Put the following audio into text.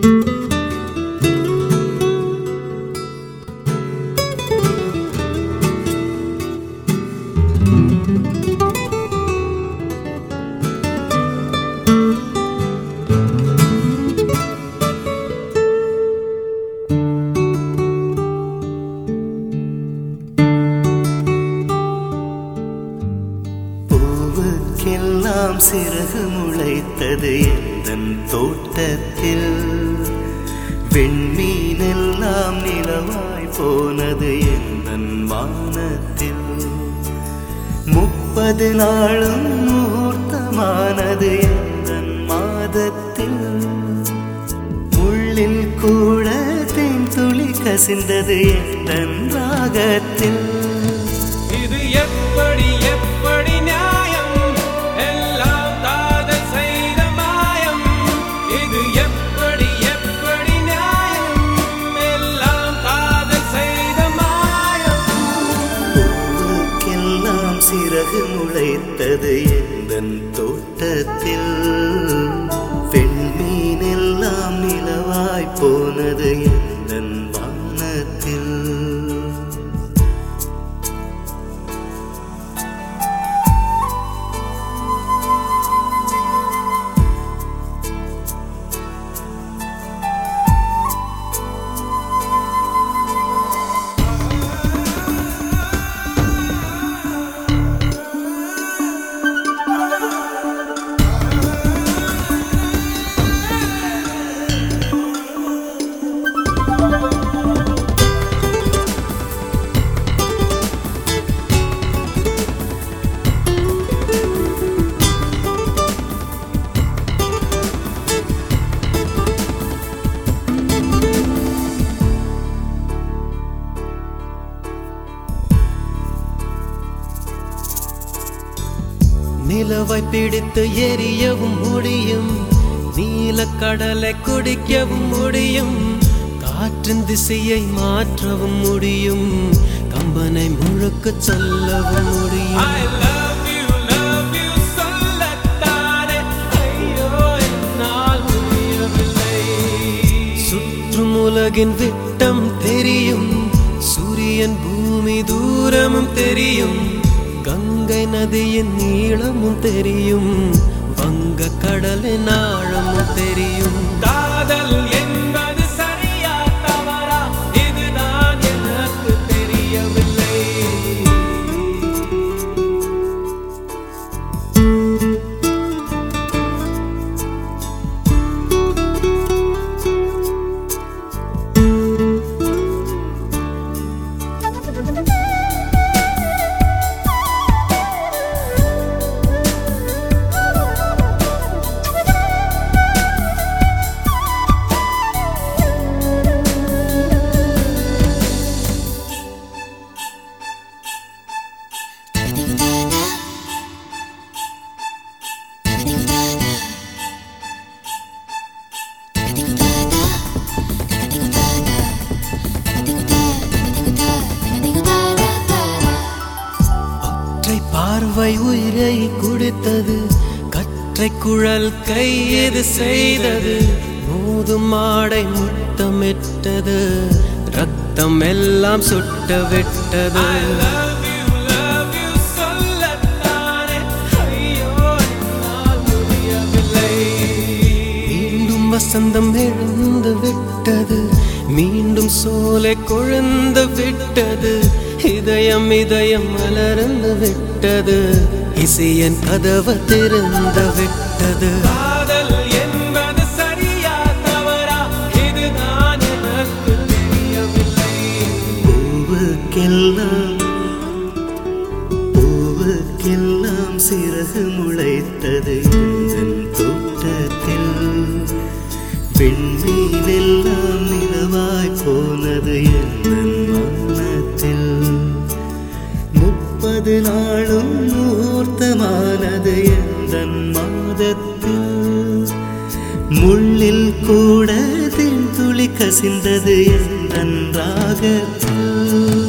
பூவுக்கெல்லாம் சிறகு முளைத்தது எந்தன் தோட்டத்தில், வெண்மீனெல்லாம் நிலவாய் போனது எந்தன் வானத்தில். 30 நாளும் முகூர்த்தமானது எந்தன் மாதத்தில், முள்ளில் கூட தேன் துளி கசிந்தது எந்தன் ராகத்தில். இது எப்படி எப்படி நியாயம், எல்லாம் காதல் செய்த மாயம். இது எப்படி எப்படி நியாயம், எல்லாம் காதல் செய்த மாயம். பூவுக்கெல்லாம் சிறகு முளைத்தது எந்தன் தோட்டத்தில், வெண்மீனெல்லாம் நிலவாய் போனது எந்தன் வானத்தில். நிலவை பிடித்து எரியவும் முடியும், நீலக்கடலை குடிக்கவும் முடியும், காற்றின் திசையை மாற்றவும் முடியும், கம்பனை முழுக்க சொல்லவும் முடியும். I love you சொல்லத்தானே, ஐயோ என்னால் முடியவில்லை. சுற்றும் உலகின் விட்டம் தெரியும், சூரியன் பூமி தூரமும் தெரியும், கங்கை நதியின் நீளமும் தெரியும், வங்க கடலின் ஆழமும் தெரியும். காதல் என்பது சரியா தவறா, இதுதான் எனக்கு தெரியவில்லை. பார்வை உயிரை குடித்தது, கற்றை குழல் கையது செய்தது, மோதும் ஆடை முத்தமிட்டது, ரத்தம் எல்லாம் சுட்ட விட்டது. மீண்டும் வசந்தம் எழுந்து விட்டது, மீண்டும் சோலை கொழுந்து விட்டது, இதயம் இதயம் மலர்ந்து விட்டது, இசையன் கதவு திறந்து விட்டது. காதல் என்பது சரியா தவறா, இதுதான் எனக்கு தெரியவில்லை. பூவுக்கெல்லாம் சிறகு முளைத்தது எந்தன் தோட்டத்தில், வெண்மீனெல்லாம் நிலவாய் போனது எந்தன் வானத்தில். 30 நாளும் முகூர்த்தமானது எந்தன் மாதத்தில், முள்ளில் கூட தேன் துளி கசிந்தது எந்தன் ராகத்தில்.